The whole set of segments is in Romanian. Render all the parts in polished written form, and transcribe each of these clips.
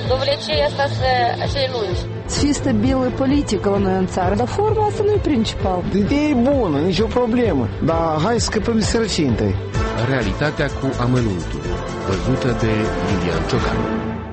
Довлече asta cei lungi. Să fie stabilă politică la noi în țară, dar forma asta nu e principal. Ideea e bună, nicio problemă, dar hai să scăpăm de sărăcie întâi. Realitatea cu amănuntul, văzută de Lilian Ciocanu.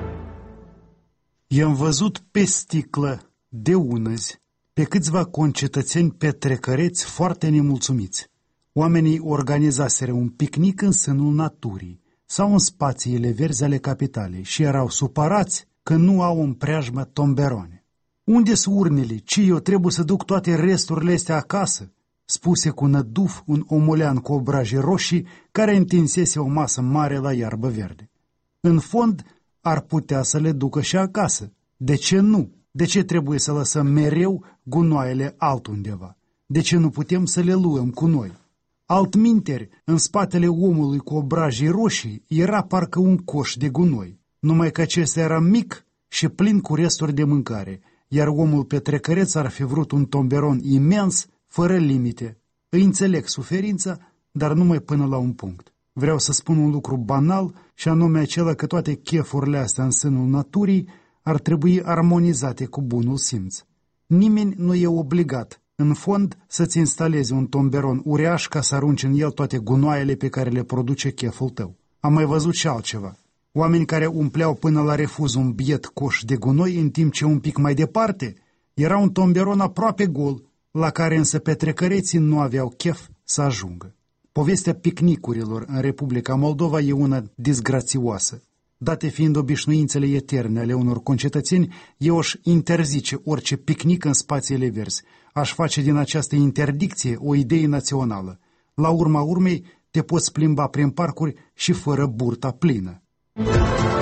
I-am văzut pe sticlă, de unăzi, pe câțiva concetățeni petrecăreți foarte nemulțumiți. Oamenii organizaseră un picnic în sânul naturii sau în spațiile verzi ale capitalei și erau supărați că nu au în preajmă tomberone. Unde sunt urnele? Ce, eu trebuie să duc toate resturile astea acasă? Spuse cu năduf un omolean cu obraje roșii care întinsese o masă mare la iarbă verde. În fond, ar putea să le ducă și acasă. De ce nu? De ce trebuie să lăsăm mereu gunoaiele altundeva? De ce nu putem să le luăm cu noi? Altminteri, în spatele omului cu obrajii roșii era parcă un coș de gunoi, numai că acesta era mic și plin cu resturi de mâncare, iar omul petrecăreț ar fi vrut un tomberon imens, fără limite. Îi înțeleg suferința, dar numai până la un punct. Vreau să spun un lucru banal, și anume acela că toate chefurile astea în sânul naturii ar trebui armonizate cu bunul simț. Nimeni nu e obligat, în fond, să-ți instalezi un tomberon uriaș ca să arunci în el toate gunoaiele pe care le produce cheful tău. Am mai văzut și altceva. Oameni care umpleau până la refuz un biet coș de gunoi, în timp ce un pic mai departe era un tomberon aproape gol, la care însă petrecăreții nu aveau chef să ajungă. Povestea picnicurilor în Republica Moldova e una disgrațioasă. Date fiind obișnuințele eterne ale unor concetățeni, eu aș interzice orice picnic în spațiile verzi. Aș face din această interdicție o idee națională. La urma urmei, te poți plimba prin parcuri și fără burta plină.